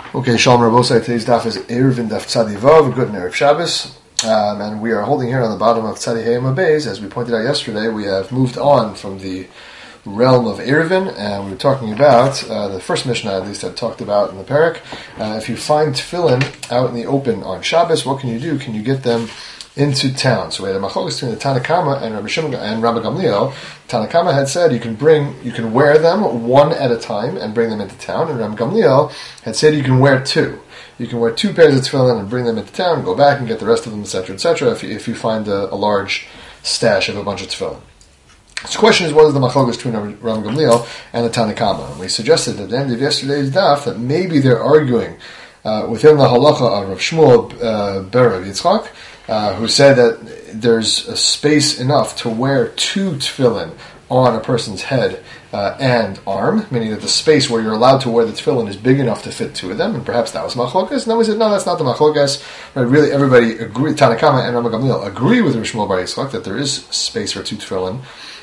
Okay, Shalom Rabosai. Today's daf is Eruvin Daf Tzadi Vav, good Erev Shabbos. And we are holding here on the bottom of Tzadi Hayim Beis. As we pointed out yesterday, we have moved on from the realm of Eruvin, and we were talking about, the first Mishnah at least had talked about in the Parak. If you find tefillin out in the open on Shabbos, what can you do? Can you get them into town? So we had a machlokes between the Tanna Kama and Rabbi Shimon and Rabbi Gamliel. Tanna Kama had said you can wear them one at a time and bring them into town, and Rabbi Gamliel had said you can wear two. You can wear two pairs of tefillin and bring them into town, go back and get the rest of them, etc., etc., if you find a large stash of a bunch of tefillin. So the question is, what is the machlokes between Rabbi Gamliel and the Tanna Kama? And we suggested at the end of yesterday's daf that maybe they're arguing within the halacha of Rav Shmuel ber Rav Yitzchak, who said that there's a space enough to wear two tefillin on a person's head and arm, meaning that the space where you're allowed to wear the tefillin is big enough to fit two of them, and perhaps that was machlokas. And then we said, no, that's not the machlokas. Right, really, everybody agree. Tanna Kama and Rabbi Gamliel agree with Rav Shmuel bar Yitzchak that there is space for two tefillin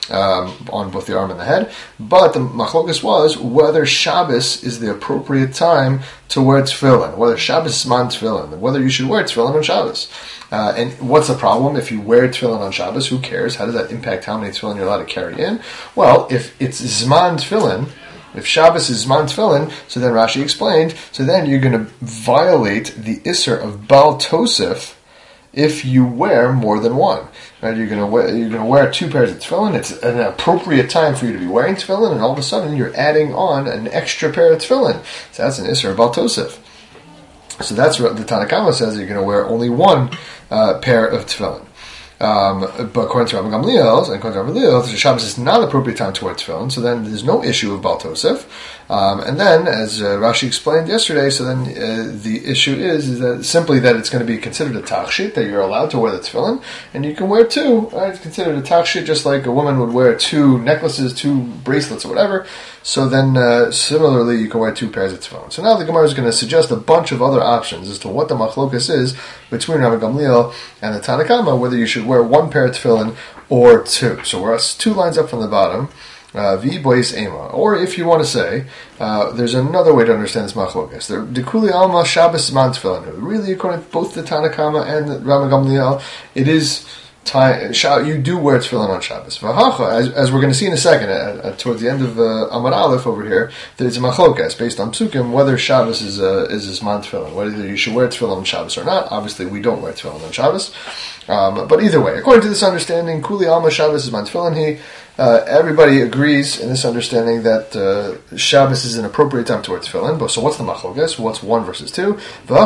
on both the arm and the head, but the machlokas was whether Shabbos is the appropriate time to wear tefillin, whether Shabbos is man tefillin, whether you should wear tefillin on Shabbos. And what's the problem if you wear tefillin on Shabbos? Who cares? How does that impact how many tefillin you're allowed to carry in? Well, if it's Zman tefillin, if Shabbos is Zman tefillin, so then Rashi explained, so then you're going to violate the Isser of Baal Tosef if you wear more than one. Right? You're going to wear two pairs of tefillin. It's an appropriate time for you to be wearing tefillin, and all of a sudden you're adding on an extra pair of tefillin. So that's an Isser of Baal Tosef. So that's what the Tanna Kama says, that you're going to wear only one pair of tefillin. But according to Rabbi Gamliel, Shabbos is not the appropriate time to wear tefillin, so then there's no issue of Baal Tosef. And then, as Rashi explained yesterday, so then the issue is that simply that it's going to be considered a tachshit, that you're allowed to wear the tefillin, and you can wear two. Right? It's considered a tachshit, just like a woman would wear two necklaces, two bracelets, or whatever. So then, similarly, you can wear two pairs of tefillin. So now the Gemara is going to suggest a bunch of other options as to what the machlokas is between Rabbi Gamliel and the Tanna Kama, whether you should wear one pair of tefillin or two. So we're two lines up from the bottom. Vi bois ema. Or if you want to say, there's another way to understand this machlokas. The Dekuli alma Shabbos man tefillin. Really, according to both the Tanna Kama and the Rabbi Gamliel, it is time. You do wear tefillin on Shabbos. As we're going to see in a second, towards the end of Amar Aleph over here, that it's a machlokas based on psukim whether Shabbos is man tefillin, whether you should wear tefillin on Shabbos or not. Obviously, we don't wear tefillin on Shabbos. But either way, according to this understanding, Kuli alma Shabbos is man tefillin. Everybody agrees in this understanding that Shabbos is an appropriate time to wear tefillin. But so what's the machlokas? What's 1 versus 2?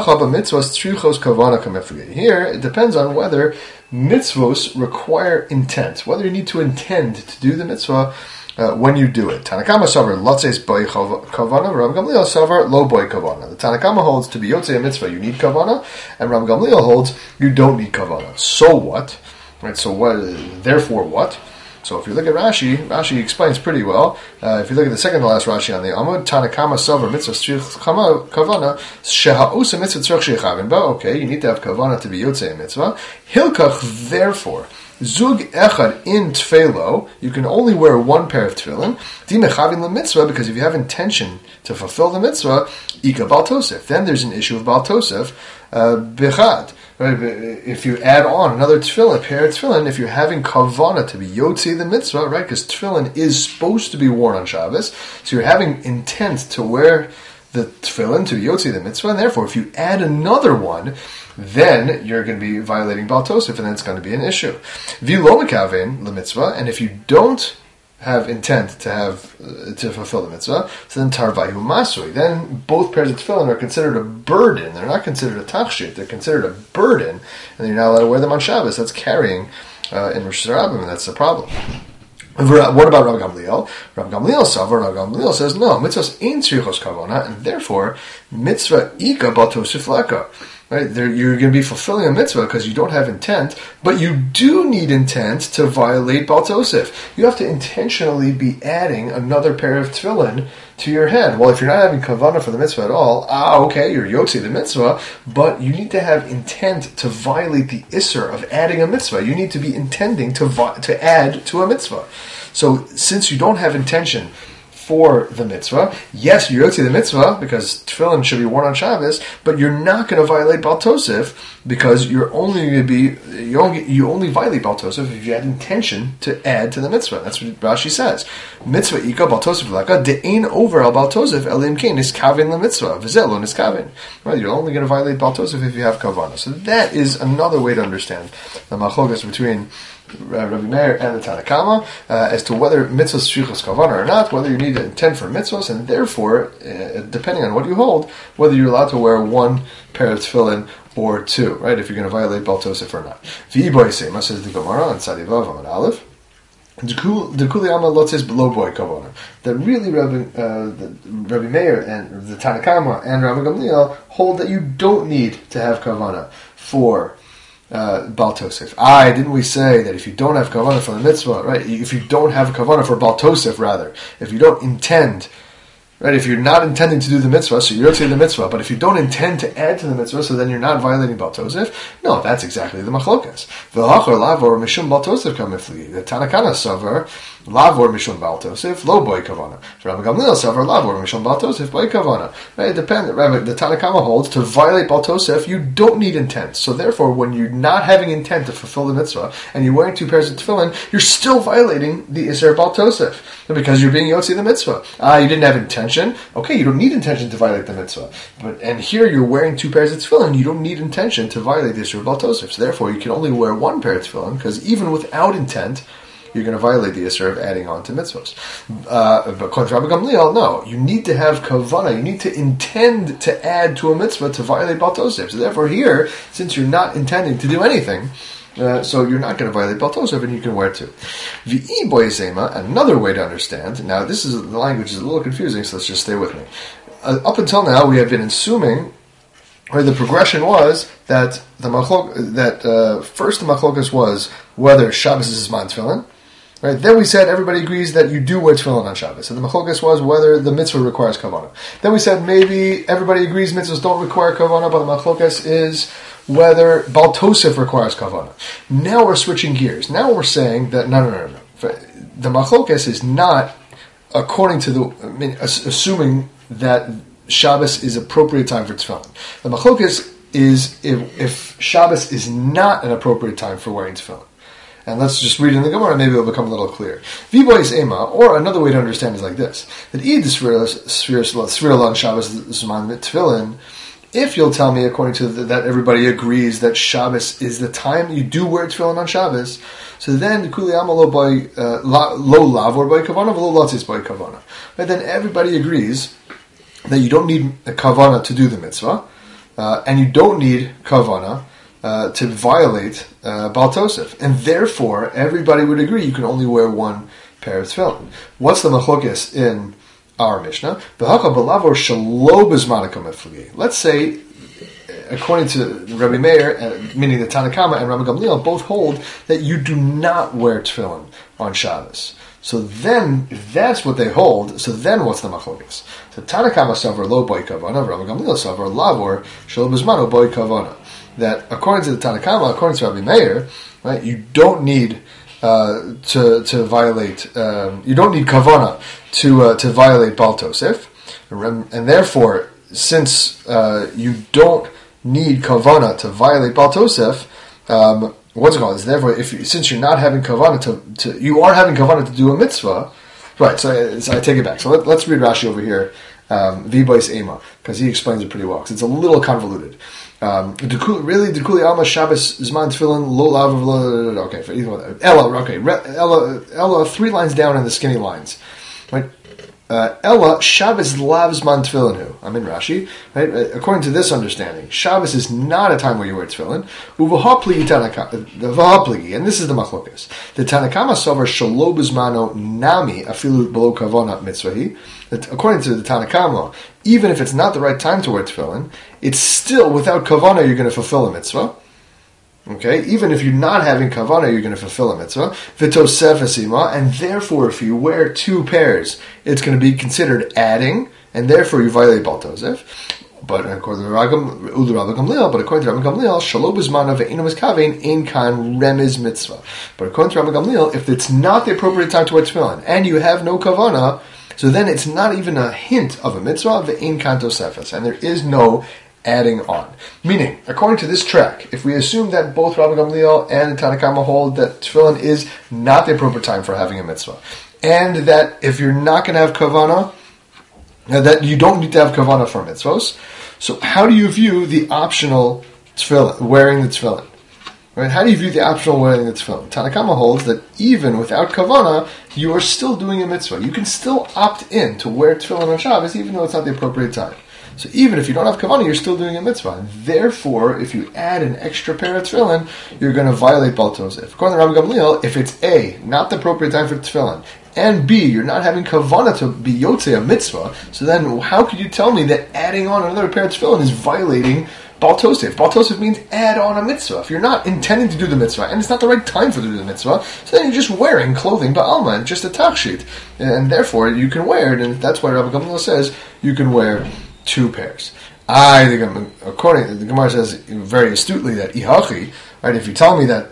Here, it depends on whether mitzvos require intent, whether you need to intend to do the mitzvah when you do it. Tanna Kama savar lotzeis boy kavana, Rabbi Gamliel savar lo boy kavana. The Tanna Kama holds to be yotzei a mitzvah you need kavana, and Rabbi Gamliel holds you don't need kavana. So what? Right. So what? Therefore, what? So if you look at Rashi explains pretty well. If you look at the second to last Rashi on the Amud, Tanna Kama savar mitzvah kavana sheha'osa mitzvah tzarich sheyachavin ba. Okay, you need to have kavana to be yotzei a mitzvah. Hilkach, therefore, Zug echad in tefelo, you can only wear one pair of tefillin. Dimechavin the mitzvah, because if you have intention to fulfill the mitzvah, ika Baal Tosef. Then there's an issue of Baal Tosef, bechad. Right? If you add on another tefillin, a pair of tefillin, if you're having kavana to be yotzi the mitzvah, right? Because tefillin is supposed to be worn on Shabbos, so you're having intent to wear the tefillin to yotzi the mitzvah, and therefore, if you add another one, then you're going to be violating Baal Tosef, and then it's going to be an issue. V'lo mekaven the mitzvah, and if you don't have intent to fulfill the mitzvah, so then tarvayu masui. Then both pairs of tefillin are considered a burden. They're not considered a tachshit. They're considered a burden, and you're not allowed to wear them on Shabbos. That's carrying in Rosh Hashanah, and that's the problem. What about Rabbi Gamliel? Rabbi Gamliel says no. Mitzvahs ain't tzrichos kavana, and therefore mitzvah ika Baal Tosef leka. Right, you're going to be fulfilling a mitzvah because you don't have intent, but you do need intent to violate Baal Tosef. You have to intentionally be adding another pair of tefillin to your head. Well, if you're not having kavanah for the mitzvah at all, okay, you're yotzi the mitzvah, but you need to have intent to violate the isser of adding a mitzvah. You need to be intending to add to a mitzvah. So, since you don't have intention for the mitzvah. Yes, you're yotzi the mitzvah because tefillin should be worn on Shabbos, but you're not going to violate Baal Tosef because you're only going to be you only violate Baal Tosef if you had intention to add to the mitzvah. That's what Rashi says. Mitzvah ika Baal Tosef laka de'ein over al Baal Tosef elim kein niskaven the mitzvah v'zel lo niskaven. Right, you're only going to violate Baal Tosef if you have kavanah. So that is another way to understand the machlokas between Rabbi Meir and the Tanna Kama as to whether mitzvahs shvichas kavanah or not, whether you need to intend for mitzvahs, and therefore, depending on what you hold, whether you're allowed to wear one pair of tefillin or two, right? If you're going to violate Baal Tosef or not. V'iboy sema, says the Gemara on Tzadivav Amud Aleph. The Kuli Amma Lotzes below boy kavana. That really Rabbi Meir and the Tanna Kama and Rabbi Gamliel hold that you don't need to have kavana for Baal Tosef. Didn't we say that if you don't have kavanah for the mitzvah, right? If you don't have kavanah for Baal Tosef, rather, if you don't intend, right? If you're not intending to do the mitzvah, so you're saying the mitzvah, but if you don't intend to add to the mitzvah, so then you're not violating Baal Tosef. No, that's exactly the machlokas. V'hachor lavor mishum Baal Tosef kamifli. The Tanna Kama savar lavor mishum Baal Tosef lo boy kavana. Rabbi Gamliel savar lavor mishum Baal Tosef boy kavana. Right? It depends. The Tanna Kama holds to violate Baal Tosef, you don't need intent. So therefore, when you're not having intent to fulfill the mitzvah and you're wearing two pairs of tefillin, you're still violating the Isser Baal Tosef because you're being yotzi the mitzvah. You didn't have intention. Okay, you don't need intention to violate the mitzvah. And here you're wearing two pairs of tefillin, you don't need intention to violate the Isser Baal Tosef. So therefore, you can only wear one pair of tefillin because even without intent, you're going to violate the Isser of adding on to mitzvahs. But according to Rabbi Gamliel, no. You need to have kavanah. You need to intend to add to a mitzvah to violate Baal Tosef. So therefore here, since you're not intending to do anything, so you're not going to violate Baal Tosef and you can wear two. V'i boy zema, another way to understand. Now the language is a little confusing, so let's just stay with me. Up until now, we have been assuming, or the progression was that first the machlokas was whether Shabbos is Zman Tefillin. Right. Then we said everybody agrees that you do wear tefillin on Shabbos. So the machlokas was whether the mitzvah requires kavanah. Then we said maybe everybody agrees mitzvahs don't require kavanah, but the machlokas is whether Baal Tosef requires kavanah. Now we're switching gears. Now we're saying that no. The machlokas is not according to assuming that Shabbos is appropriate time for tefillin. The machlokas is if Shabbos is not an appropriate time for wearing tefillin. And let's just read in the Gemara, maybe it'll become a little clear. V'bois ema, or another way to understand is like this: that id svirla on Shabbos zman tefillin. If you'll tell me, according to that, everybody agrees that Shabbos is the time you do wear tefillin on Shabbos, so then kuli ama lo lavor by kavana v'lo latzis by kavana. Then everybody agrees that you don't need a kavana to do the mitzvah, and you don't need kavana to violate Baal Tosef, and therefore everybody would agree you can only wear one pair of tefillin. What's the machlokes in our Mishnah? Let's say, according to Rabbi Meir, meaning the Tanna Kama and Rabbi Gamliel, both hold that you do not wear tefillin on Shabbos. So then, if that's what they hold, so then what's the machlokes? So Tanna Kama savar lo boy kavana, Rabbi Gamliel savar lavor shelo bezmano boy kavana. That according to the Tanna Kama, according to Rabbi Meir, right, you don't need to violate. You don't need kavana to violate Baal Tosef, and therefore, since you don't need kavana to violate Baal Tosef, what's it called? Therefore, since you're not having kavana you are having kavana to do a mitzvah, right? So I take it back. So let's read Rashi over here, V'bois ema, because he explains it pretty well. Because it's a little convoluted. Dekuli Alma Shabbos Zman Tefillin Lo Lav. Okay, for either one. Ella, 3 lines down in the skinny lines, right? Ella Shabbos Lav Zman Tefillin. I'm in Rashi, right? According to this understanding, Shabbos is not a time where you wear tefillin. Uvahapligi, and this is the machlokas. The Tanna Kama sover shelo b'zmano nami afilu below kavana mitzvahi. That according to the Tanna Kama, even if it's not the right time to wear tefillin, it's still without kavana you're going to fulfill a mitzvah. Okay, even if you're not having kavana, you're going to fulfill a mitzvah. V'tosef esima, and therefore, if you wear 2 pairs, it's going to be considered adding, and therefore you violate Baal Tosef. But according to Rabbi Gamliel, shelo b'zmano ve'ino miskavein ein kan remez mitzvah. But according to Rabbi Gamliel, if it's not the appropriate time to wear tefillin and you have no kavana, So then it's not even a hint of a mitzvah, ve'ein kan tosefes, and there is no adding on. Meaning, according to this track, if we assume that both Rabbi Gamliel and the Tanna Kamma hold that tefillin is not the appropriate time for having a mitzvah, and that if you're not going to have kavanah, that you don't need to have kavanah for mitzvos, so how do you view the optional tefillin, wearing the tefillin? Right? How do you view the optional wearing the tefillin? Tanna Kamma holds that even without kavanah, you are still doing a mitzvah. You can still opt in to wear tefillin on Shabbos, even though it's not the appropriate time. So even if you don't have kavanah, you're still doing a mitzvah. And therefore, if you add an extra pair of tefillin, you're going to violate Baal Tosef. According to Rabbi Gamliel, if it's A, not the appropriate time for tefillin, and B, you're not having kavanah to be yotzei a mitzvah, so then how could you tell me that adding on another pair of tefillin is violating Baal Tosef? Baal Tosef means add on a mitzvah. If you're not intending to do the mitzvah, and it's not the right time for to do the mitzvah, so then you're just wearing clothing ba'alma, and just a tachshit. And therefore, you can wear it, and that's why Rabbi Gamliel says you can wear 2 pairs. According, the Gemara says very astutely that ihachi, right? If you tell me that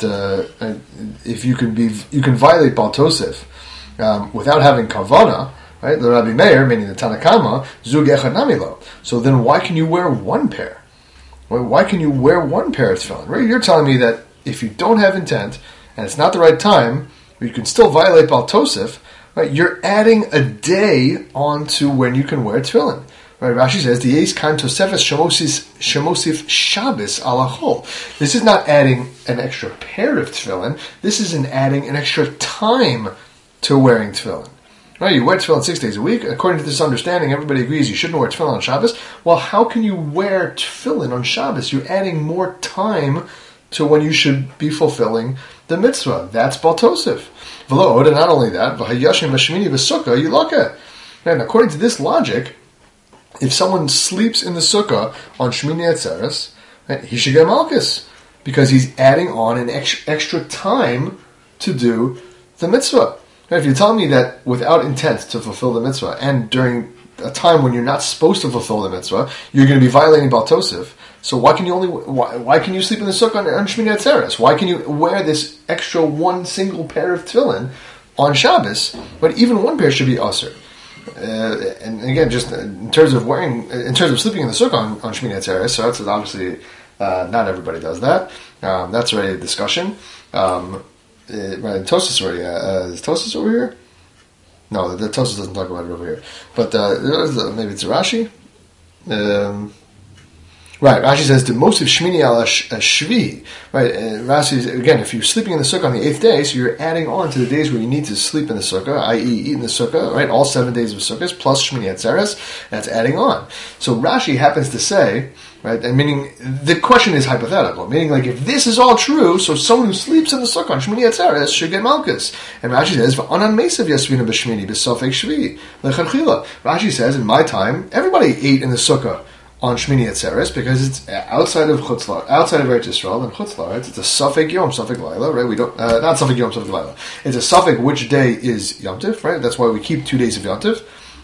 if you can violate Baal Tosef without having kavanah, right? The Rabbi Meir, meaning the Tanna Kamma, zug echad namilo. So then, why can you wear 1 pair? Why can you wear 1 pair of tefillin? Right? You're telling me that if you don't have intent and it's not the right time, you can still violate Baal Tosef. Right? You're adding a day onto when you can wear tefillin. Right, Rashi says, the Yeis kan tosefes shemosif Shabbos alachol. This is not adding an extra pair of tefillin. This is adding an extra time to wearing tefillin. Right, you wear tefillin 6 days a week. According to this understanding, everybody agrees you shouldn't wear tefillin on Shabbos. Well, how can you wear tefillin on Shabbos? You're adding more time to when you should be fulfilling the mitzvah. That's Baal Tosef. V'lo, and not only that, v'hayashim v'shemini v'sukkah yilakeh. And according to this logic, if someone sleeps in the sukkah on Shmini Atzeres, right, he should get malchus because he's adding on an extra time to do the mitzvah. Right, if you tell me that without intent to fulfill the mitzvah and during a time when you're not supposed to fulfill the mitzvah, you're going to be violating Baal Tosef. So why can you sleep in the sukkah on Shmini Atzeres? Why can you wear this extra 1 single pair of tefillin on Shabbos? But even 1 pair should be asur. And again, just in terms of sleeping in the sukkah on Shmini Atzeres, so that's obviously not everybody does that. That's already a discussion. Tosfos already. Is Tosfos over here? No, the Tosfos doesn't talk about it over here. But maybe it's Rashi. Right, Rashi says the most of Shmini al Shvi. Right, Rashi is, again, if you're sleeping in the sukkah on the 8th day, so you're adding on to the days where you need to sleep in the sukkah, i.e., eat in the sukkah. Right, all 7 days of sukkahs plus Shmini Atzeres. That's adding on. So Rashi happens to say, right, and meaning the question is hypothetical, meaning like if this is all true, so someone who sleeps in the sukkah on Shmini Atzeres should get malchus. And Rashi says, "V'anan meisav yasvina b'shmini b'sofek shvi lecharchila." Rashi says, in my time, everybody ate in the sukkah on Shmini Atzeres because it's outside of Chutzlar, outside of Eretz Yisrael, and Chutzlar, right? It's a Safek Yom, Safek Laila, right? We don't, not Safek Yom, Safek Laila. It's a Safek which day is Yom Tif, right? That's why we keep 2 days of Yom Tif.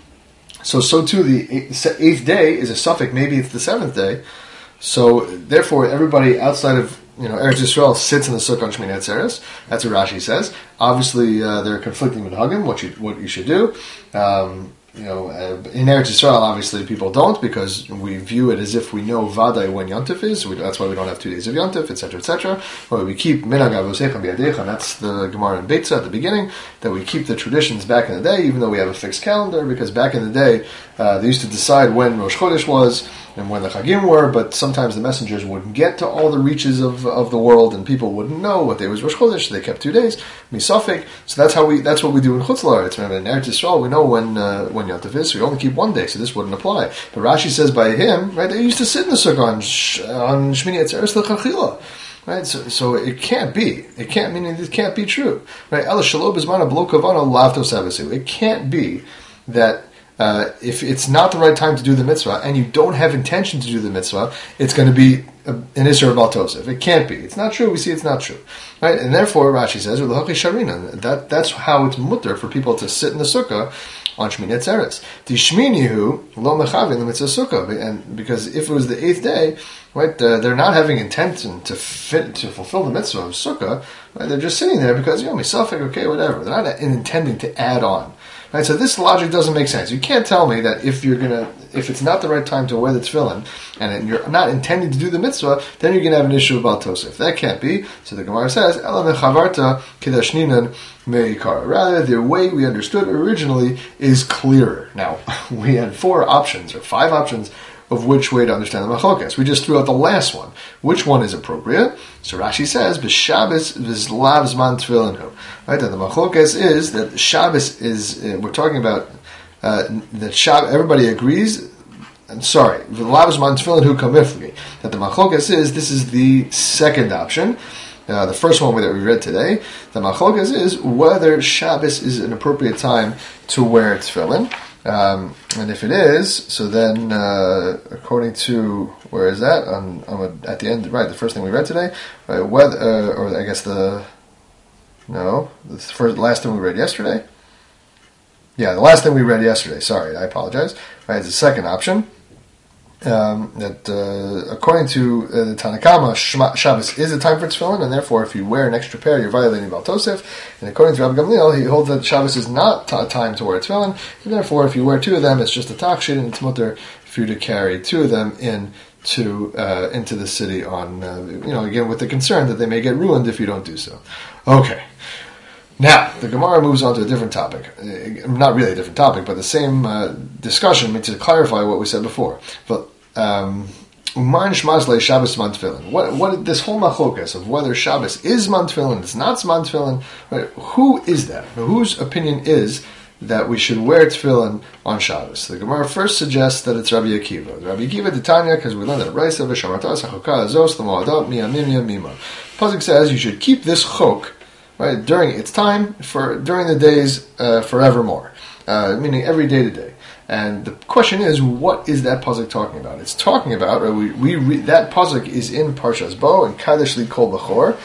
So too, the 8th day is a Safek, maybe it's the 7th day. So therefore, everybody outside of Eretz Yisrael sits in the sukkah on Shmini Atzeres. That's what Rashi says. Obviously, they're conflicting with Hagim, what you should do. In Eretz Yisrael, obviously, people don't because we view it as if we know Vadai when Yontif is. That's why we don't have 2 days of Yontif, etc., etc. But we keep Minhag Avosechem B'Yadecha, that's the Gemara in Beitza at the beginning, that we keep the traditions back in the day, even though we have a fixed calendar, because back in the day, they used to decide when Rosh Chodesh was and when the Chagim were, but sometimes the messengers wouldn't get to all the reaches of the world, and people wouldn't know what day was Rosh Chodesh, so they kept 2 days, Misafik. So that's what we do in Chutz La'aretz. Remember, in Eretz Yisrael, we know when Yontif is, so we only keep 1 day, so this wouldn't apply. But Rashi says by him, right, they used to sit in the sukkah on Shmini Atzeres L'Chachila. Right, so it can't be. It can't be true. Right, Ela Shalom Bizmana B'lo Kavana Lav Tosavesu. It can't be that if it's not the right time to do the mitzvah and you don't have intention to do the mitzvah, it's going to be an Isser of Baal Tosef. It can't be. It's not true. We see it's not true. Right? And therefore, Rashi says, that's how it's mutter for people to sit in the sukkah on Shmini Atzeres. The Shminihu lo mechavin the mitzvah sukkah, and because if it was the 8th day, right, they're not having intention to fulfill the mitzvah of sukkah. Right? They're just sitting there because misafek, okay, whatever. They're not intending to add on. Right? So this logic doesn't make sense. You can't tell me that if it's not the right time to wear the tefillin, and you're not intending to do the mitzvah, then you're going to have an issue about Tosef. That can't be. So the Gemara says, Ela mechavarta kedashninan meikar. Rather, the way we understood originally is clearer. Now, we had 5 options of which way to understand the machlokas. We just threw out the last one. Which one is appropriate? So Rashi says, "B'Shabbos v'zlav zman tefillinu." Right, that the machlokas is that Shabbos is. We're talking about that Shabbos. Everybody agrees. I'm sorry, v'zlav zman tefillinu kamifli. That the machlokas is. This is the second option. The first one that we read today. The machlokas is whether Shabbos is an appropriate time to wear tefillin. And if it is, so then, according to, where is that? At the end, right, the first thing we read today, right, or I guess the last thing we read yesterday. Yeah, the last thing we read yesterday, sorry, I apologize. Right, it's the second option. That according to the Tanakama, Shabbos is a time for tefillin, and therefore, if you wear an extra pair, you're violating Baal Tosef. And according to Rabbi Gamliel, he holds that Shabbos is not a time to wear tefillin, and therefore, if you wear 2 of them, it's just a takshid, and it's mutter for you to carry 2 of them into the city on, again, with the concern that they may get ruined if you don't do so. Okay. Now, the Gemara moves on to a different topic. Not really a different topic, but the same discussion to clarify what we said before. But Uman Shmazle Shabbos Zman Tefillin. What this whole machlokas of whether Shabbos is Zman Tefillin, it's not Zman Tefillin, right? Who is that? Whose opinion is that we should wear tefillin on Shabbos? The Gemara first suggests that it's Rabbi Akiva. Rabbi Akiva Titania, because we learned that Raisa v'Shamarta Sachuka Azos L'Moadot Miyamim Mima. Pasuk says you should keep this chok, right, during its time during the days forevermore, meaning every day to day. And the question is, what is that pasuk talking about? It's talking about, we read, that pasuk is in Parshas Bo and Kadesh Li Kol Bechor,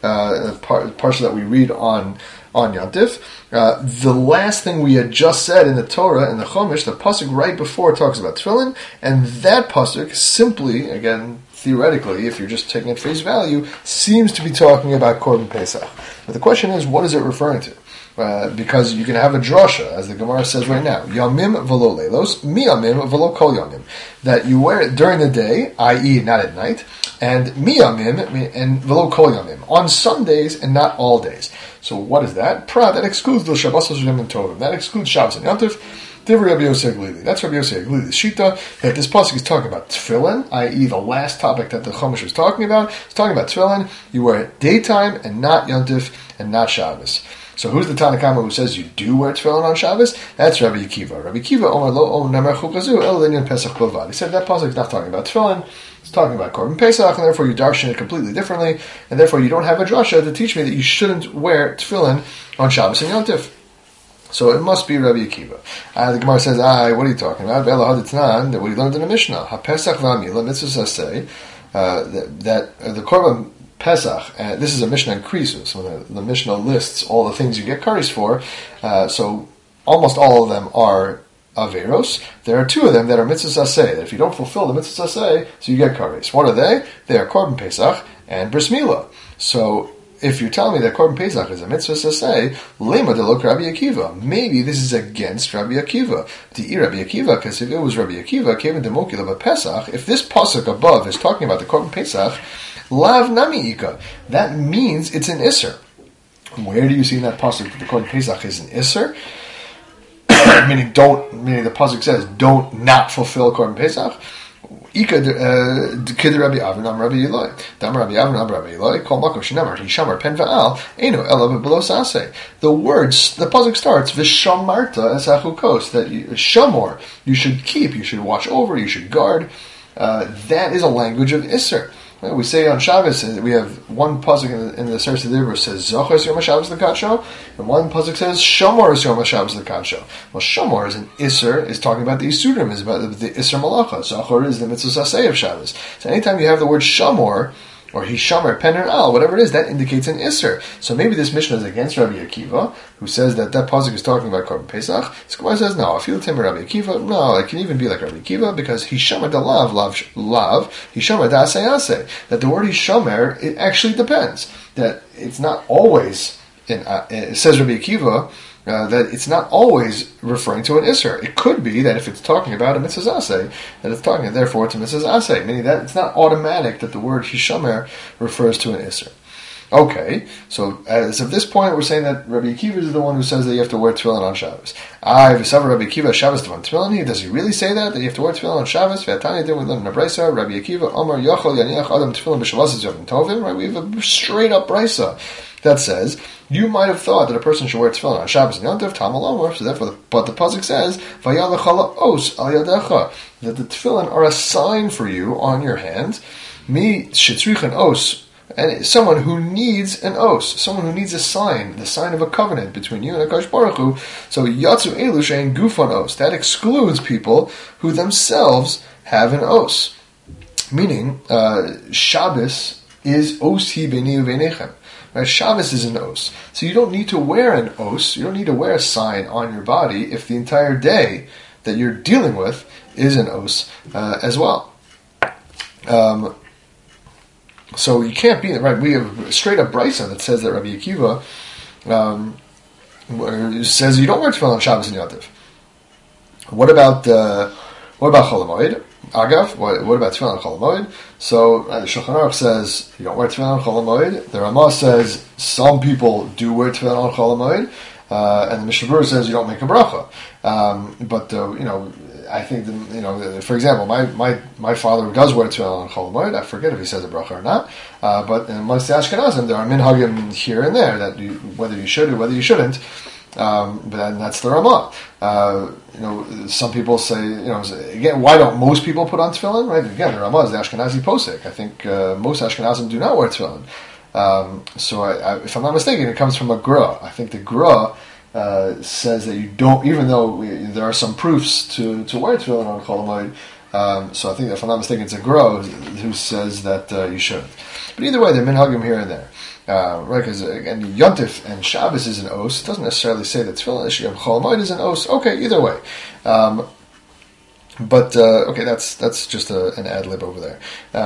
parsha that we read on Yantif. The last thing we had just said in the Torah, in the Chumash, the pasuk right before talks about tefillin, and that pasuk simply, again, theoretically, if you're just taking it face value, seems to be talking about Korban Pesach. But the question is, what is it referring to? Because you can have a drasha, as the Gemara says right now, Yamim v'lo leilos, miyamim v'lo kol yamim. That you wear it during the day, i.e. not at night, and miyamim and v'lo kol yamim, on some days and not all days. So what is that? That excludes the Shabbos and Tovim. That excludes Shabbos and Yantif. Rabbi Yosef Glili. That's Rabbi Yosef Glili's shita, that this pasuk is talking about tefillin, i.e. the last topic that the Chumash was talking about. It's talking about tefillin. You wear it daytime and not Yantif and not Shabbos. So who's the Tanakama who says you do wear tefillin on Shabbos? That's Rabbi Akiva. Rabbi Akiva, Omar lo namer chukazu el linyan Pesach bavad. He said that pasuk is not talking about tefillin. It's talking about Korban Pesach, and therefore you darshan it completely differently, and therefore you don't have a drasha to teach me that you shouldn't wear tefillin on Shabbos and Yantif. So it must be Rabbi Akiva. The Gemara says, what are you talking about? That we learned in the Mishnah. HaPesach v'Amila, mitzvah say, that the Korban Pesach, this is a Mishnah in Krisus, when the Mishnah lists all the things you get karis for, so almost all of them are Averos. There are 2 of them that are mitzvah saseh, that if you don't fulfill the mitzvah saseh, so you get karis. What are they? They are Korban Pesach and Bris Milah. So if you're telling me that Korban Pesach is a mitzvah saseh, lema delok Rabbi Akiva. Maybe this is against Rabbi Akiva. Di Rabbi Akiva, because if it was Rabbi Akiva, Kevin Demokila Pesach, if this pasuk above is talking about the Korban Pesach, lav nami ika, that means it's an isser. Where do you see in that pasuk that the Korban Pesach is an isser? meaning the pasuk says don't not fulfill Korban Pesach. Ika kid Rabbi Avin Rabbi Eloi. Dam Rabbi Avin Rabbi Eloi. Kol makom shenamar hishamar pen va'al eno elav below sase. The words, the pasuk starts v'shamarta esachukos, that shamor, you should keep, you should watch over, you should guard. That is a language of isser. We say on Shabbos, we have one pasuk in the Sefer Dibur says Zochos Yom HaShabbos L'Kadsho, and one pasuk says Shomor Yom HaShabbos L'Kadsho. Well, Shomor is an Isser, is talking about the Isurim, is about the Isser Malacha. Zochor is the Mitzvah Saseh of Shabbos. So anytime you have the word Shomor, or Hishamer, Pen or Al, whatever it is, that indicates an Isser. So maybe this Mishnah is against Rabbi Akiva, who says that pasuk is talking about Korban Pesach. This Gemara says, no, I feel Tim Rabbi Akiva. No, it can even be like Rabbi Akiva, because Hishamer da lav, Hishamer da aseh. That the word Hishamer, it actually depends. That it's not always, it says Rabbi Akiva, that it's not always referring to an Isser. It could be that if it's talking about a Mitzvah Aseh, that it's talking, therefore, to Mitzvah Aseh, meaning that it's not automatic that the word Hishamer refers to an Isser. Okay, so as of this point, we're saying that Rabbi Akiva is the one who says that you have to wear tefillin on Shabbos. Rabbi Akiva Shabbos tefillin. Does he really say that you have to wear tefillin on Shabbos? V'atani did we learn in the brisa. Rabbi Akiva Omar Yochel Yaniach Adam tefillin b'Shavos Yom Tovim. Right, we have a straight up brisa that says you might have thought that a person should wear tefillin on Shabbos and Yom Tov. Tamal Omer. So therefore, but the pasuk says Vayalachala Os Al Yadecha, that the tefillin are a sign for you on your hand. Mi shetzrichan Os. And someone who needs an os, someone who needs a sign, the sign of a covenant between you and HaKadosh Baruch Hu. So yatsu elu shein gufan os. That excludes people who themselves have an os. Meaning, Shabbos is os hi beni uvenechem. Right? Shabbos is an os. So you don't need to wear an os, you don't need to wear a sign on your body if the entire day that you're dealing with is an os as well. So you can't be right. We have a straight up brisa that says that Rabbi Akiva says you don't wear tefillin on Shabbos and Yom Tov. What about Chol Hamoed? Agav, what about tefillin on Chol Hamoed? So the Shulchan Aruch says you don't wear tefillin on Chol Hamoed. The Ramah says some people do wear tefillin on Chol Hamoed, and the Mishnah Berurah says you don't make a bracha. But I think, for example, my father does wear tefillin on Chol Hamoed. I forget if he says a bracha or not. But amongst the Ashkenazim, there are minhagim here and there that whether you should or whether you shouldn't. But that's the Ramah. Some people say, again, why don't most people put on tefillin? Right? Again, the Ramah is the Ashkenazi posek. I think most Ashkenazim do not wear tefillin. So if I'm not mistaken, it comes from a Gra. I think the Gra says that you don't, even though there are some proofs to wear tefillin on Chol Hamoed. So I think, if I'm not mistaken, it's a Gra who says that you shouldn't. But either way, they're minhagim here and there. Right, because again, Yontif and Shabbos is an os. It doesn't necessarily say that tefillin Chol Hamoed is an os. Okay, either way. But that's just an ad lib over there.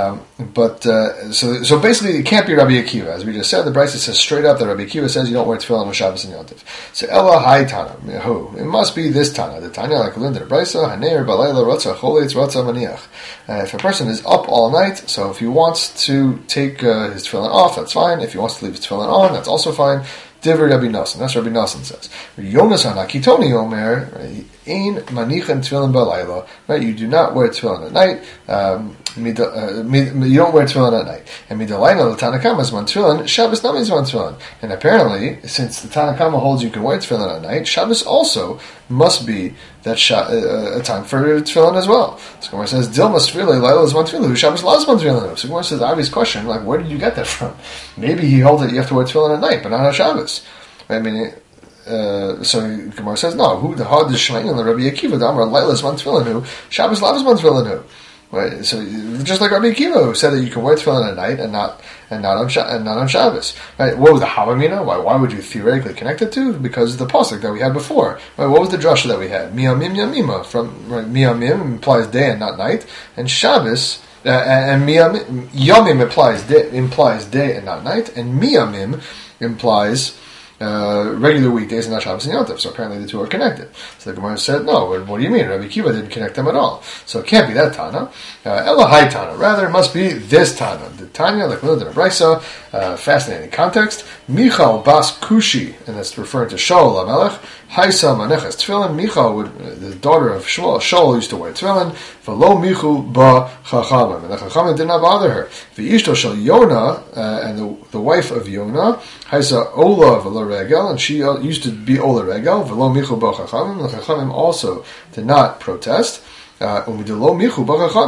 So basically, it can't be Rabbi Akiva, as we just said. The Brisa says straight up that Rabbi Akiva says you don't wear tefillin on Shabbos and Yom Tov. So Ella Hai Tana, who it must be this Tana. The Tanya like Linda the Brisa Haneir Balayla Ratza Choletz Ratza Maniach. If a person is up all night, so if he wants to take his tefillin off, that's fine. If he wants to leave his tefillin on, that's also fine. Divrei Rabbi Nosson. That's what Rabbi Nosson says. Yonas Hanakitoni Omer, Ein Manichan Tefillin Balayla. Right, you do not wear tefillin at night. You don't wear tefillin at night. And Midalayna the Tanakama is man tefillin. Shabbos Nami is man tefillin. And apparently, since the Tanakama holds you can wear tefillin at night, Shabbos also must be that a time for tefillin as well. So Gemara says Dilma Tefillin Laila is man tefillin. Who Shabbos Laz man tefillin? So Gemara says the obvious question, like, where did you get that from? Maybe he holds that you have to wear tefillin at night, but not on Shabbos. I mean. So Gemara says no. Who the hard is Shemayin the Rabbi Akiva the Amar Laila is man tefillin who Shabbos Lav is man tefillin who. Right, so just like Rabbi Akiva, who said that you can wear tefillin at night and not on Shabbos. Right? What was the Havamina? Why would you theoretically connect it to? Because of the pasuk that we had before. Right? What was the drasha that we had? Miyamim Yamima. From Miyamim implies day and not night, and Shabbos and Miyamim Yamim implies day and not night, and Miyamim implies regular weekdays and not Shabbos and Yom Tov. So apparently the two are connected. So the Gemara said, no, what do you mean? Rabbi Akiva didn't connect them at all. So it can't be that Tana. Ella Hai Tana. Rather, it must be this Tana. The Tanya, like Linda and Brisa, fascinating context. Michal Bas Kushi, and that's referring to Shaul HaMelech. Haisa Maneches Tefillin. Michal, the daughter of Shaul used to wear tefillin. V'lo Michu ba Chachamim. And the Chachamim did not bother her. V'ishto Shel Yonah, and the wife of Yonah, Haisa Ola V'lo Regel, and she used to be Ola Regel. V'lo Michu ba Chachamim. The Chachamim also did not protest. And apparently, if the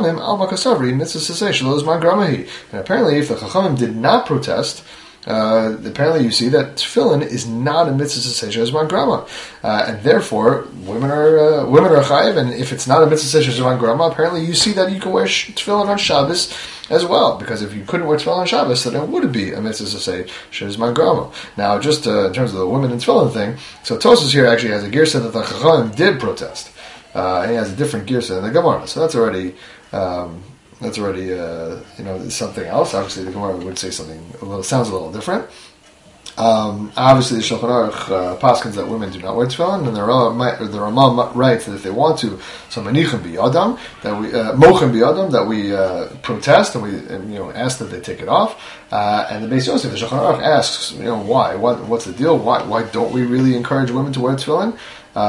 Chachamim did not protest, apparently you see that tefillin is not a mitzvah sesha as man grama, and therefore women are chayiv. And if it's not a mitzvah sesha as man grama, apparently you see that you can wear tefillin on Shabbos as well. Because if you couldn't wear tefillin on Shabbos, then it would be a mitzvah sesha as man grama. Now, just in terms of the women and tefillin thing, so Tosfos here actually has a girsa that the Chachamim did protest. And he has a different girsa than the Gemara, so that's already something else. Obviously, the Gemara would say something sounds a little different. Obviously, the Shulchan Aruch paskins that women do not wear tefillin, and the Rama writes that if they want to, so manichem biyadam, that we mochem biyadam, that we protest and we ask that they take it off. And the Beis Yosef, the Shulchan Aruch asks, why? What's the deal? Why don't we really encourage women to wear tefillin?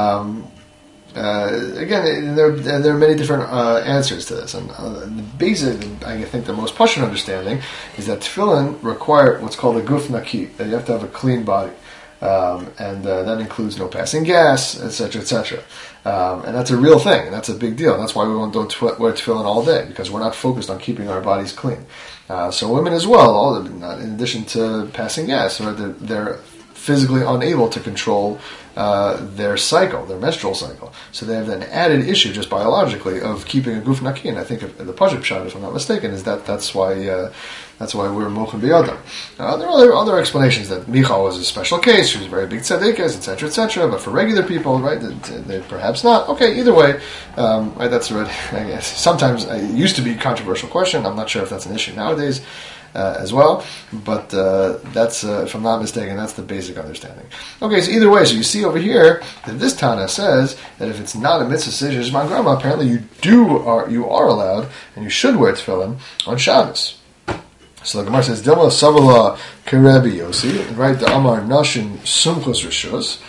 Again, there are many different answers to this, and the basic, I think, the most Pashut understanding is that tefillin require what's called a guf naki, that you have to have a clean body, and that includes no passing gas, etc., etc. And that's a real thing, and that's a big deal. And that's why we don't wear tefillin all day, because we're not focused on keeping our bodies clean. So women as well, in addition to passing gas, they're physically unable to control their cycle, their menstrual cycle. So they have an added issue just biologically of keeping a guf naki. And I think the Pashut Pshat, if I'm not mistaken, is that's why we're mochem biyadam. There are other explanations that Michal was a special case. She was a very big tzaddikas, etc., etc. But for regular people, right, they perhaps not. Okay, either way, right, that's already, I guess. Sometimes it used to be a controversial question. I'm not sure if that's an issue nowadays. As well, but that's, if I'm not mistaken, that's the basic understanding. Okay, so either way, so you see over here that this Tana says that if it's not a mitzvah seishes mangrama, apparently you are allowed and you should wear tefillin on Shabbos. So the Gemara says, "Dilma savala kerebi Yosi," right? The Amar Nashin Sumchus Rishus.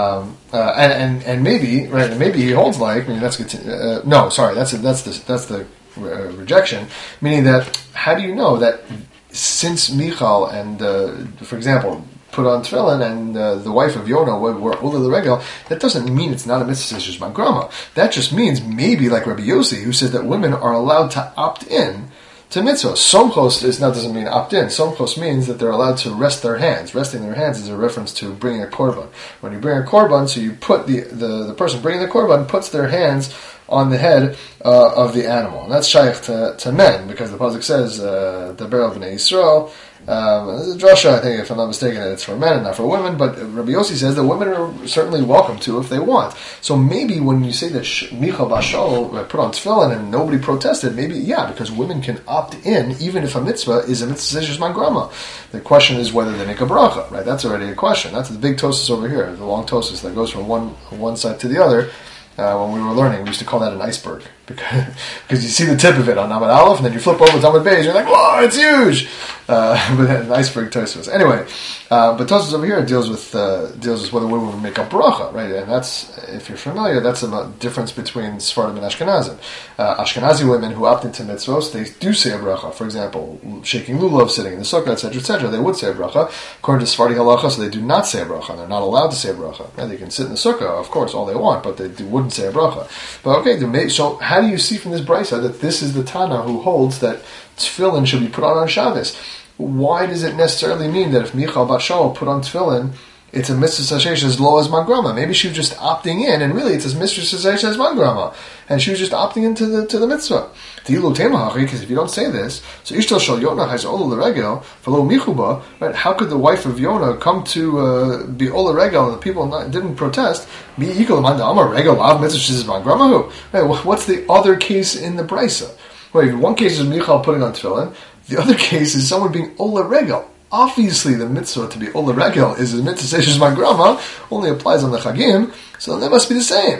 And maybe, right? And maybe he holds like. That's good. No, sorry, that's the rejection. Meaning that, how do you know that since Michal and, for example, put on tefillin and the wife of Yonah were Ula the Regel, that doesn't mean it's not a mitzvah seishes mangrama. That just means maybe like Rabbi Yossi, who says that women are allowed to opt in to mitzvah. Somchos doesn't mean opt in. Somchos means that they're allowed to rest their hands. Resting their hands is a reference to bringing a korban. When you bring a korban, so you put the person bringing the korban puts their hands on the head of the animal. And that's shaykh to men, because the pasuk says, Daber b'nei Yisrael. Drasha, I think, if I'm not mistaken, it's for men and not for women, but Rabbi Yossi says that women are certainly welcome to if they want. So maybe when you say that Michal Bashal put on tefillin and nobody protested, maybe, because women can opt in, even if a mitzvah is a mitzvah seishes mangrama. The question is whether they make a bracha, right? That's already a question. That's the big tosis over here, the long tosis that goes from one side to the other. When we were learning, we used to call that an iceberg, because you see the tip of it on Amud Aleph, and then you flip over to Amud Beis, you're like, whoa, it's huge! But an iceberg Tosfos. Anyway, but Tosfos over here deals with whether women would make a bracha, right? And that's, if you're familiar, that's a difference between Sfardim and Ashkenazim. Ashkenazi women who opt into mitzvos, they do say a bracha. For example, shaking lulav, sitting in the sukkah, etc., etc., they would say a bracha. According to Sephardi halacha, so they do not say a bracha. They're not allowed to say a bracha. Now, they can sit in the sukkah, of course, all they want, but they wouldn't say a bracha. But okay, so how do you see from this brisa that this is the Tana who holds that tefillin should be put on Shabbos? Why does it necessarily mean that if Michal Bashal put on tefillin, it's a mitzvah sashesh as low as mangrama? Maybe she was just opting in, and really it's a mitzvah sashesh as mangrama, and she was just opting into the mitzvah. Because if you don't say this, so Ishtal Shal Yonah has Ola Regel for lo michuba, right? How could the wife of Yonah come to be Ola Regel and the people didn't protest? Be equal to Amar Regel Lav mitzvah sashesh mangrama. Right? What's the other case in the brisa? Wait, one case is Michal putting on tefillin. The other case is someone being Ola Regel. Obviously, the mitzvah to be Ola Regel is a mitzvah seishes mangrama, only applies on the Chagim, so that must be the same.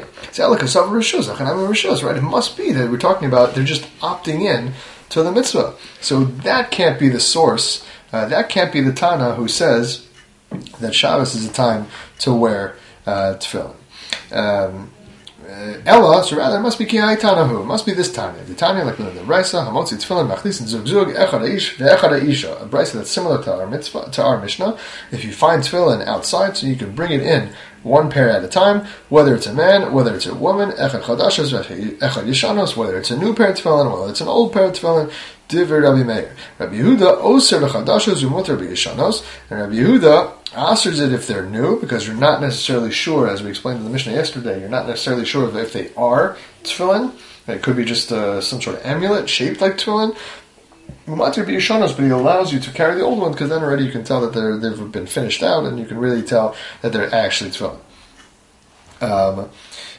Right? It must be that we're talking about they're just opting in to the mitzvah. So that can't be the source. That can't be the Tana who says that Shabbos is a time to wear tefillin. Ella, so rather it must be Kiai Tanahu. It must be this Tanya. The Tanya, like the Brisa, Hamotzi Tefillin, Machlis and Zug, Echad Aish, Echad Aisha. A Brisa that's similar to our mitzvah, to our Mishnah. If you find Tefillin outside, so you can bring it in one pair at a time, whether it's a man, whether it's a woman, Echad Chadashas, Echad Yishanos, whether it's a new pair of Tefillin, whether it's an old pair of Tefillin. Divrei Rabbi Meir. Rabbi Yehuda oser b'chadashos umutar b'yishanos, and Rabbi Yehuda asers it if they're new, because you're not necessarily sure, as we explained in the Mishnah yesterday, you're not necessarily sure if they are tefillin. It could be just some sort of amulet shaped like tefillin. Umutar b'yishanos, but he allows you to carry the old one, because then already you can tell that they've been finished out, and you can really tell that they're actually tefillin.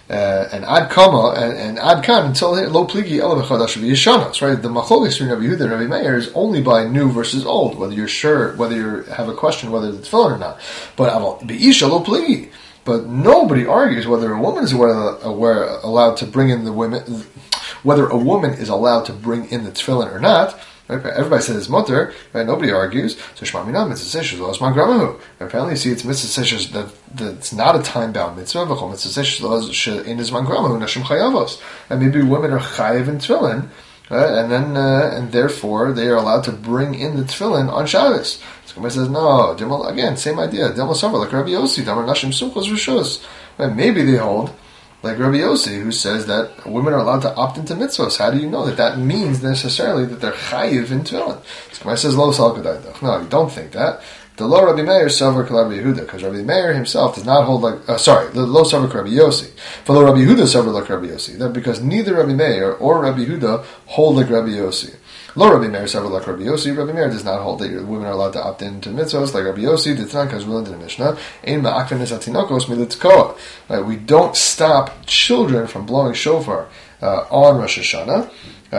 and ad kama and ad kan until lo pligi ela v'chadash v'yishanos. Right, the machlokes between Rabbi Yehuda and Rabbi Meir is only by new versus old, whether you're sure, whether you have a question whether it's tefillin or not. But be'isha lo pligi. But nobody argues whether a woman is allowed to bring in the women, whether a woman is allowed to bring in the tefillin or not. Right? Everybody says it's mutter, right? Nobody argues. So Shema Mina mitzvah seshes lo asman gramahu. Apparently, you see, it's mitzvah seshes that's not a time bound mitzvah. V'chol mitzvah seshes lo in asman gramahu nashim chayavos. And maybe women are chayav in tefillin, right? And then and therefore they are allowed to bring in the tefillin on Shabbos. So Gemara says no. Again, same idea. Dilma Sover like Rabbi Yossi. Damar nashim sumchos rishus. Right? Maybe they hold like Rabbi Yossi, who says that women are allowed to opt into mitzvahs. How do you know that means necessarily that they're chayiv in tefillin? So Gemara says lo salkadaydach. No, you don't think that. The lo Rabbi Meir sover k'Rabbi Yehuda, because Rabbi Meir himself does not hold like. The lo sover k'Rabbi Yossi. For lo Rabbi Yehuda sover like Rabbi Yossi. That because neither Rabbi Meir or Rabbi Yehuda hold like Rabbi Yossi. Lo Rabbi Meir sover like Rabbi Yossi. Rabbi Meir does not hold that women are allowed to opt into mitzvahs like Rabbi Yossi. D'Tanan kazrulan in the Mishnah. Ein ma'akven es atinokos militkoa. Right, we don't stop children from blowing shofar on Rosh Hashanah.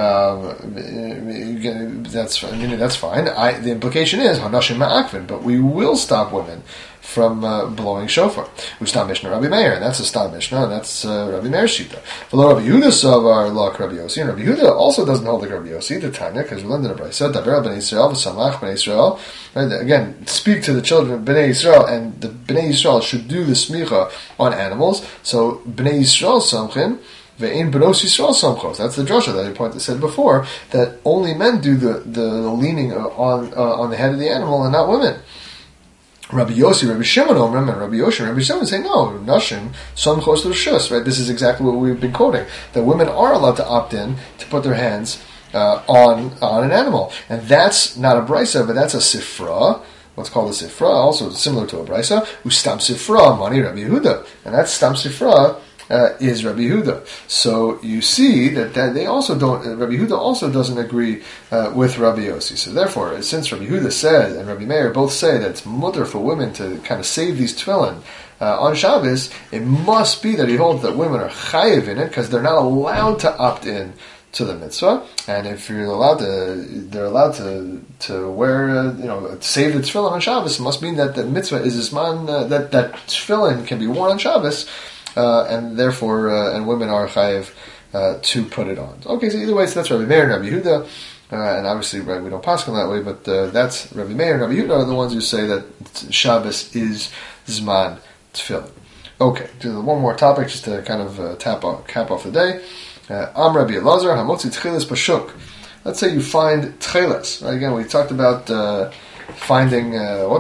That's fine. The implication is hanashim ma'akvin, but we will stop women from blowing shofar. We stop Mishnah Rabbi Meir, and that's a stop Mishnah, and that's Rabbi Meir's shita. V'lo Rabbi Yehuda savar like Rabbi Yossi, and Rabbi Yehuda also doesn't hold like Rabbi Yossi. The Tanya, because we learned in the Brayso, Daber b'nei Yisrael v'samach b'nei Yisrael. Again, speak to the children of Bnei Yisrael, and the Bnei Yisrael should do the smicha on animals. So Bnei Yisrael samchin. Ve'in b'nos Yisrael samchos. That's the drasha that I said before, that only men do the leaning on the head of the animal and not women. Rabbi Yossi, Rabbi Shimon, and Rabbi Yoshi, Rabbi Shimon say no. Nashim samchos l'rishus. Right. This is exactly what we've been quoting. That women are allowed to opt in to put their hands on an animal, and that's not a brisa, but that's a sifra. What's called a sifra, also similar to a brisa. Ustam sifra mani Rabbi Yehuda, and that stam sifra is Rabbi Yehuda. So you see that they also don't. Rabbi Yehuda also doesn't agree with Rabbi Yossi. So therefore, since Rabbi Yehuda said and Rabbi Meir both say that it's mutter for women to kind of save these tefillin on Shabbos, it must be that he holds that women are chayiv in it because they're not allowed to opt in to the mitzvah, and if they're allowed to wear, save the tefillin on Shabbos, it must mean that the mitzvah is isman, that tefillin can be worn on Shabbos, and therefore, and women are chayiv to put it on. Okay, so either way, so that's Rabbi Meir and Rabbi Yehuda, and obviously, right, we don't pass on that way, but that's Rabbi Meir and Rabbi Yehuda are the ones who say that Shabbos is zman tefillin. Okay, do one more topic just to kind of cap off the day. Am Rabbi Elazar hamotzi tcheles b'shuk. Let's say you find tcheles. Right? Again, we talked about finding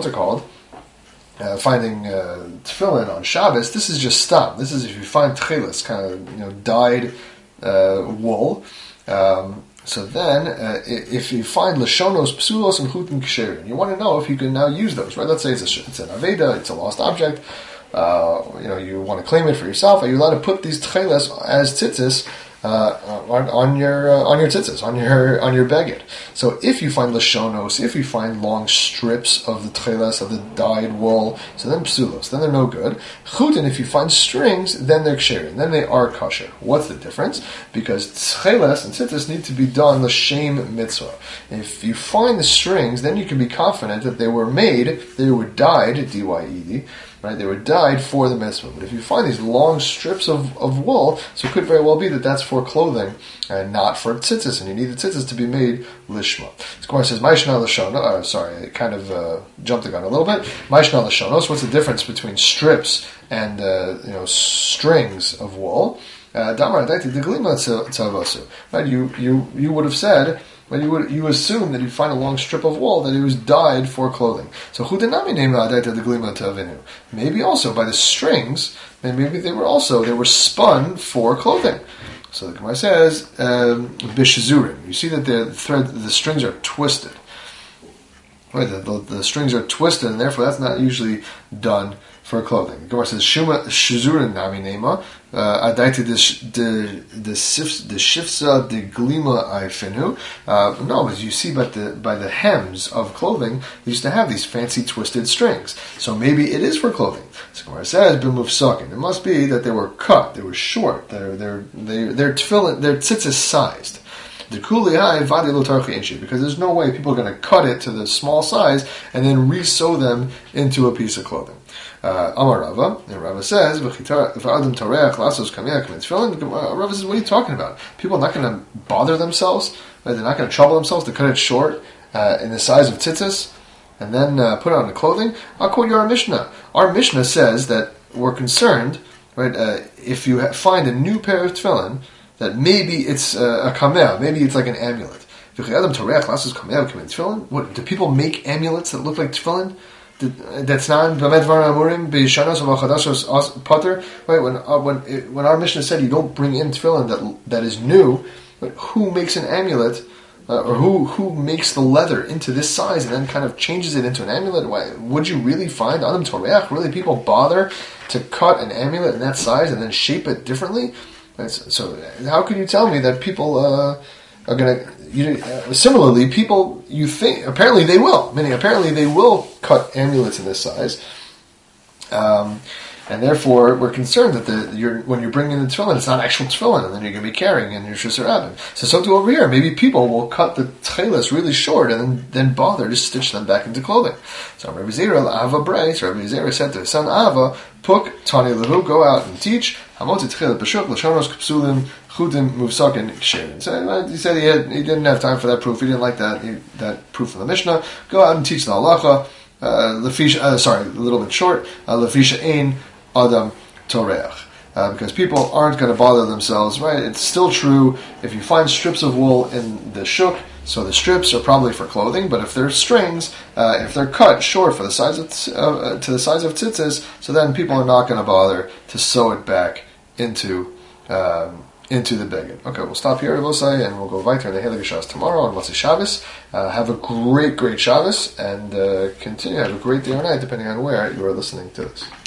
finding tefillin on Shabbos. This is just stam. This is if you find tcheles, kind of dyed wool. So then, if you find lashonos psulos and chutin ksherin, you want to know if you can now use those. Right? Let's say it's an aveda, it's a lost object. You want to claim it for yourself. Are you allowed to put these tcheles as tzitzis on your tzitzis, on your beged? So if you find lashonos, if you find long strips of the tcheles, of the dyed wool, so then psulos, then they're no good. Chutin, if you find strings, then they're ksherin, then they are kosher. What's the difference? Because tcheles and tzitzis need to be done l'shem mitzvah. If you find the strings, then you can be confident that they were dyed, D-Y-E-D, right? They were dyed for the mitzvah. But if you find these long strips of wool, so it could very well be that that's for clothing and not for tzitzis, and you need the tzitzis to be made lishma. So Gemara says, Maishna l'shonos. Sorry, I kind of jumped the gun a little bit. Maishna l'shonos. What's the difference between strips and strings of wool? Damar adaiti deglima tzavasu. Right? You would have said. But you assume that you find a long strip of wool that it was dyed for clothing. So chudinami name la'adaita deglima ta'avinu. Maybe also by the strings, and maybe they were spun for clothing. So the Gemara says bishazurim. You see that the strings are twisted. Right, the strings are twisted, and therefore that's not usually done for clothing. The Gemara says, Shuma shizurin nami nema, adaiti the shifza de glima aifinu. No, as you see by the hems of clothing, they used to have these fancy twisted strings. So maybe it is for clothing. So Gemara says, b'mufsakin. It must be that they were cut, they were short, they're tefillin, they're tzitzis sized. Because there's no way people are going to cut it to the small size and then re-sew them into a piece of clothing. Amar Rava, and Rava says, Rava says, what are you talking about? People are not going to bother themselves, right? They're not going to trouble themselves to cut it short in the size of tzitzis and then put it on the clothing. I'll quote you our Mishnah. Our Mishnah says that we're concerned, right, if you find a new pair of tefillin, that maybe it's a kameh, maybe it's like an amulet. What, do people make amulets that look like tefillin? That's not pater, right? When our Mishnah said you don't bring in tefillin that is new, but who makes an amulet, or who makes the leather into this size and then kind of changes it into an amulet? Why, would you really find Adam Toreach? Really, people bother to cut an amulet in that size and then shape it differently? So how can you tell me that people are going to... similarly, people, you think... Apparently they will. Meaning, apparently they will cut amulets in this size. And therefore, we're concerned that when you're bringing in the tefillin, it's not actual tefillin, and then you're going to be carrying in your Shus Rabbin. So too over here. Maybe people will cut the tchelas really short and then bother to stitch them back into clothing. So Rabbi Zera, Ava Brais, Rabbi Zera said to his son Ava, Puk, Tani Lehu, go out and teach, Hamot Tchelet B'shuk, L'shonos K'psulim, Chudim Muvsakin Ksherin. So he said he didn't have time for that proof. He didn't like that proof from the Mishnah. Go out and teach the halacha. A little bit short. Lefisha Ein Adam Toreach. Because people aren't going to bother themselves, right? It's still true if you find strips of wool in the shuk, so the strips are probably for clothing, but if they're strings, if they're cut short for the size of to the size of tzitzis, so then people are not going to bother to sew it back into the beged. Okay, we'll stop here, Evosai, and we'll go weiter in the Heilige Shabbos tomorrow on Motzei Shabbos. Have a great Shabbos, and continue. Have a great day or night, depending on where you are listening to this.